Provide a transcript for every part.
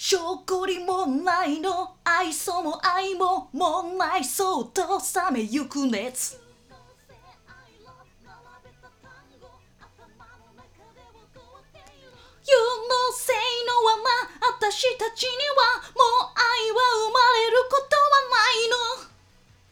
証拠りもないの愛想も愛ももうないそっと冷めゆく熱You know say no はな私たちにはもう愛は生まれることはないの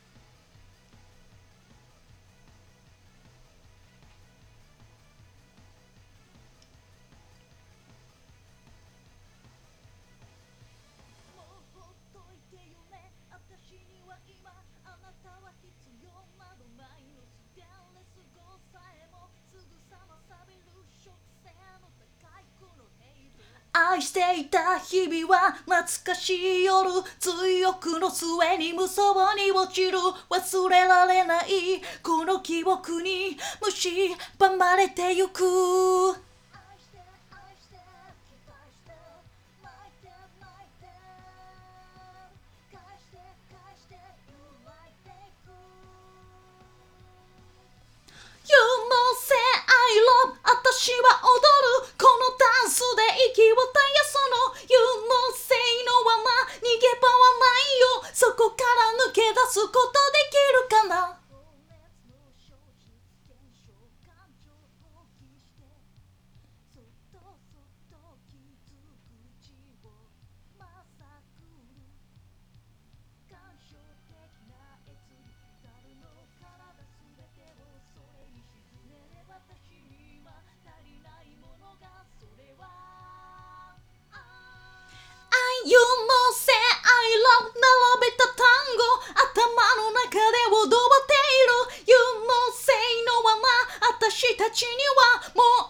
私には今あなたは必要などないのステンレス号さえもすぐさま錆びる食性の高いこのヘイト愛していた日々は懐かしい夜追憶の末に無双に落ちる忘れられないこの記憶に蝕まれてゆくYou know say I love 私は踊るこのダンスで息を絶やすの You know say no はな逃げ場はないよそこから抜け出すことできるかなYou know say I love 並べた単語頭の中で踊っている You know say no はな私たちにはもう